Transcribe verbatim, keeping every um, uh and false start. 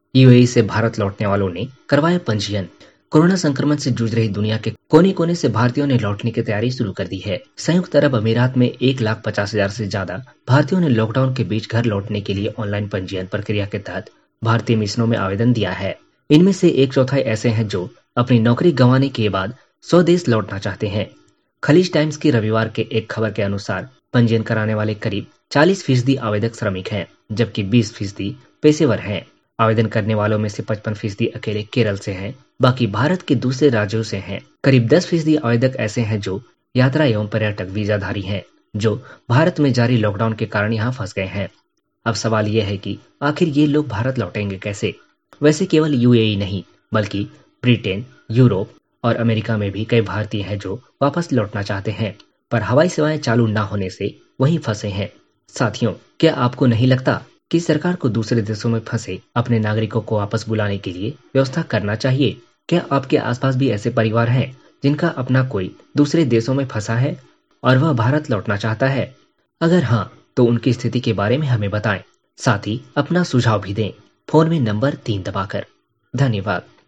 UAE से भारत लौटने वालों ने करवाया पंजीयन। कोरोना संक्रमण से जूझ रही दुनिया के कोने कोने से भारतीयों ने लौटने की तैयारी शुरू कर दी है। संयुक्त अरब अमीरात में एक लाख पचास हजार से ज्यादा भारतीयों ने लॉकडाउन के बीच घर लौटने के लिए ऑनलाइन पंजीयन प्रक्रिया के तहत भारतीय मिशनों में आवेदन दिया है। इनमें से एक चौथाई ऐसे हैं जो अपनी नौकरी गंवाने के बाद स्वदेश लौटना चाहते हैं। खलीज टाइम्स की रविवार के एक खबर के अनुसार पंजीयन कराने वाले करीब चालीस फीसदी आवेदक श्रमिक हैं, जबकि बीस फीसदी पेशेवर हैं। आवेदन करने वालों में से पचपन फीसदी अकेले केरल से हैं, बाकी भारत के दूसरे राज्यों से हैं। करीब दस फीसदी आवेदक ऐसे हैं जो यात्रा एवं पर्यटक वीजाधारी हैं, जो भारत में जारी लॉकडाउन के कारण यहाँ फंस गए हैं। अब सवाल यह है कि आखिर ये लोग भारत लौटेंगे कैसे? वैसे केवल यूएई नहीं, बल्कि ब्रिटेन, यूरोप और अमेरिका में भी कई भारतीय हैं जो वापस लौटना चाहते हैं, पर हवाई सेवाएं चालू न होने से वहीं फंसे हैं। साथियों, क्या आपको नहीं लगता कि सरकार को दूसरे देशों में फंसे अपने नागरिकों को वापस बुलाने के लिए व्यवस्था करना चाहिए? क्या आपके आसपास भी ऐसे परिवार हैं जिनका अपना कोई दूसरे देशों में फंसा है और वह भारत लौटना चाहता है? अगर हाँ, तो उनकी स्थिति के बारे में हमें बताएं। साथ ही अपना सुझाव भी दें फोन में नंबर तीन दबाकर। धन्यवाद।